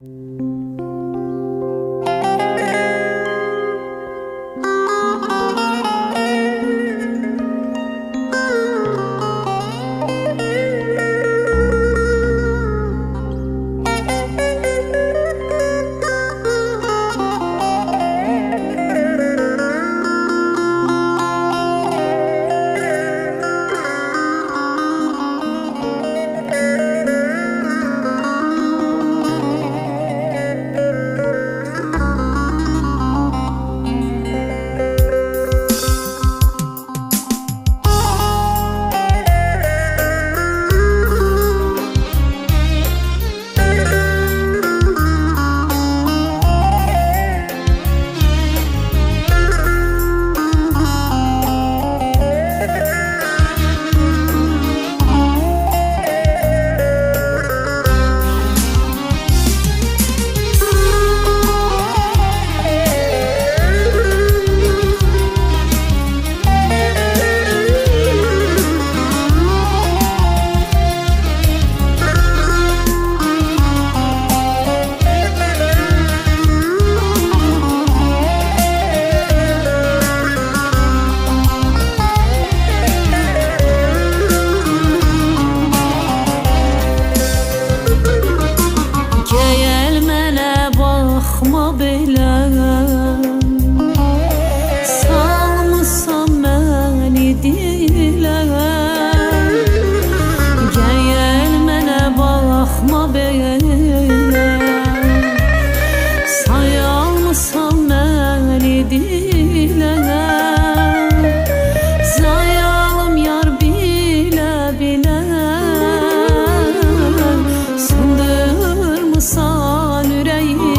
Baxma belə, salmısan məni dilə. Gəl mənə baxma belə, sayalmısan məni dilə. Zayalım yar bilə bilə, sındırmısan ürəyimi.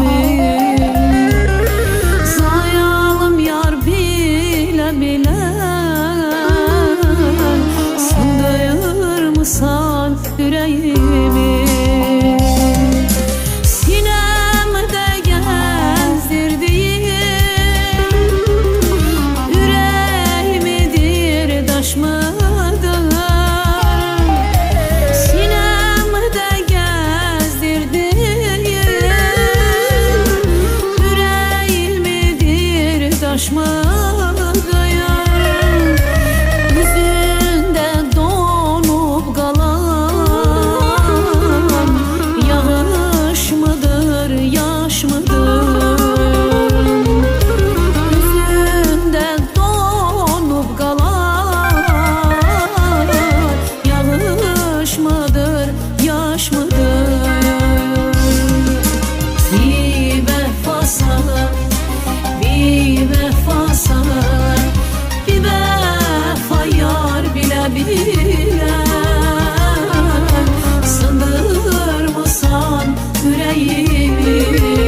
Sındırmısan yüreğimi. Sinemde gezdirdiğim yüreğimidir, taş mıdır? Sinemde gezdirdiğim yüreğimidir, taş mıdır? Sındırmısan yüreğimi.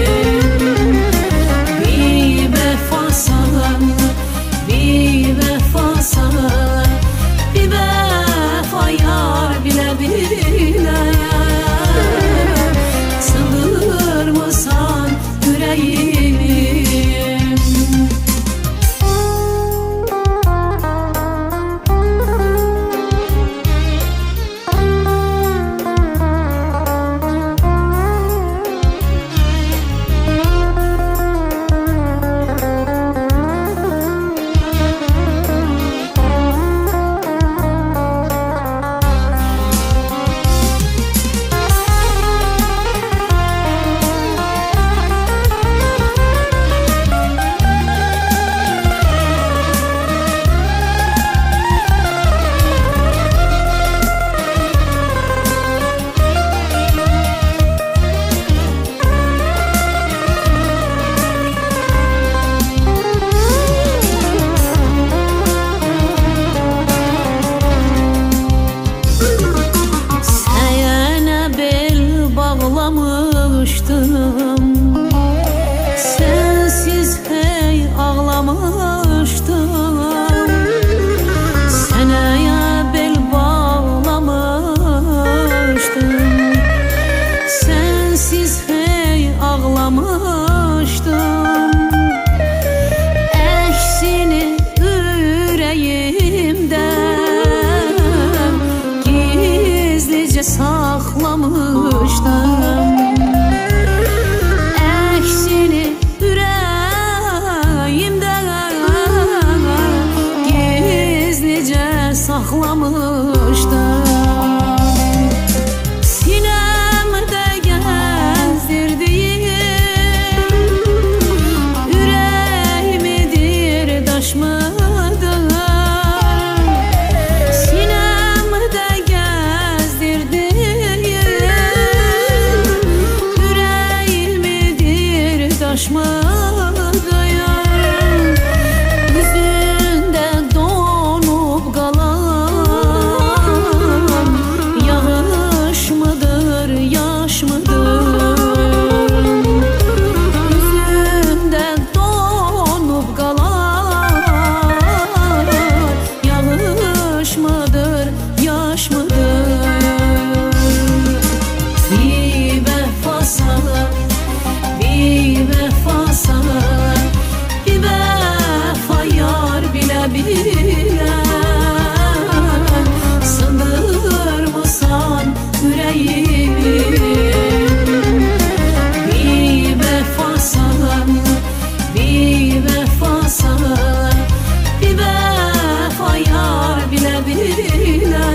Bir vefa sana, bir vefa sana, bir vefa yar bile bile. Sındırmısan yüreğimi. Sensiz hey ağlamıştım. Seneye bel bağlamıştım. Sensiz hey ağlamıştım. Əksini ürəyimdən gizlicə saxlamışdım. yağışmadı yar. Yüzünde donup kalan yağış mıdır, yaş mıdır? Yüzünde donup kalan yağış mıdır, yaş mıdır? Bir vefa sana, bir vefa sana, bir vefa yar bile bile. Sındırmasan yüreğimi. Bir vefa sana, bir vefa sana, bir vefa yar bile bile.